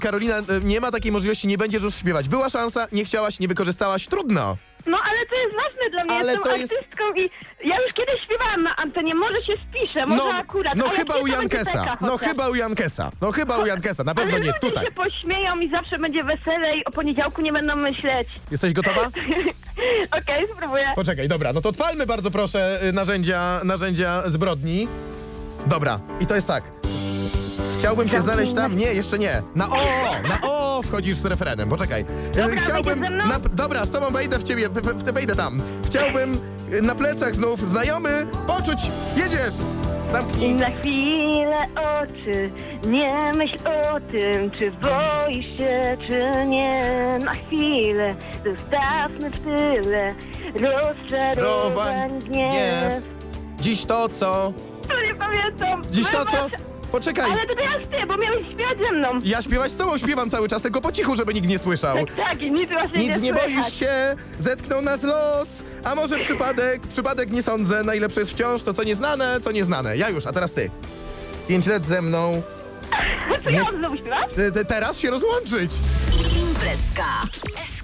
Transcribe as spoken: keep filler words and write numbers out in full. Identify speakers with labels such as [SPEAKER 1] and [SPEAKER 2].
[SPEAKER 1] Karolina, y, nie ma takiej możliwości, nie będziesz już śpiewać. Była szansa, nie chciałaś, nie wykorzystałaś, trudno.
[SPEAKER 2] No ale to jest ważne dla mnie,
[SPEAKER 1] Ale
[SPEAKER 2] jestem
[SPEAKER 1] to jest-
[SPEAKER 2] artystką i ja już kiedyś śpiewałam na antenie, może się spiszę, może
[SPEAKER 1] No,
[SPEAKER 2] akurat.
[SPEAKER 1] no
[SPEAKER 2] ale
[SPEAKER 1] chyba
[SPEAKER 2] gdzie
[SPEAKER 1] u
[SPEAKER 2] to będzie
[SPEAKER 1] Jankesa,
[SPEAKER 2] beka
[SPEAKER 1] no
[SPEAKER 2] chociaż?
[SPEAKER 1] chyba u Jankesa, no chyba u Jankesa, na pewno
[SPEAKER 2] Ale
[SPEAKER 1] nie
[SPEAKER 2] ludzie
[SPEAKER 1] tutaj.
[SPEAKER 2] się pośmieją i zawsze będzie weselej, o poniedziałku nie będą myśleć.
[SPEAKER 1] Jesteś gotowa?
[SPEAKER 2] Okej, spróbuję.
[SPEAKER 1] Poczekaj, dobra, no to odpalmy bardzo proszę y, narzędzia, narzędzia zbrodni. Dobra, i to jest tak. Chciałbym się znaleźć tam, nie, jeszcze nie. Na O, na O wchodzisz z refrenem, poczekaj. Y,
[SPEAKER 2] Dobra,
[SPEAKER 1] Chciałbym,
[SPEAKER 2] wejdziesz ze mną?
[SPEAKER 1] na, dobra, z tobą wejdę w ciebie, w, w, w, wejdę tam. Chciałbym y, na plecach znów znajomy poczuć, jedziesz.
[SPEAKER 2] I
[SPEAKER 1] Zamknij.
[SPEAKER 2] na chwilę oczy, nie myśl o tym, czy boisz się, czy nie. Na chwilę zostawmy w tyle rozczarowań gniew.
[SPEAKER 1] Dziś to co?
[SPEAKER 2] To nie pamiętam.
[SPEAKER 1] Dziś to co?
[SPEAKER 2] Wybacz.
[SPEAKER 1] Poczekaj.
[SPEAKER 2] Ale to teraz ty, bo miałeś śpiewać ze mną.
[SPEAKER 1] Ja śpiewać z tobą, śpiewam cały czas, tylko po cichu, żeby nikt nie słyszał.
[SPEAKER 2] Tak, tak, i nic właśnie nie
[SPEAKER 1] Nic nie
[SPEAKER 2] słychać.
[SPEAKER 1] boisz się, zetknął nas los. A może przypadek? Przypadek nie sądzę. Najlepsze jest wciąż to, co nieznane, co nieznane. Ja już, a teraz ty. Pięć lat ze mną.
[SPEAKER 2] Co ja mam znowu śpiewać?
[SPEAKER 1] Ty, ty, teraz się rozłączyć.
[SPEAKER 3] Imprezka.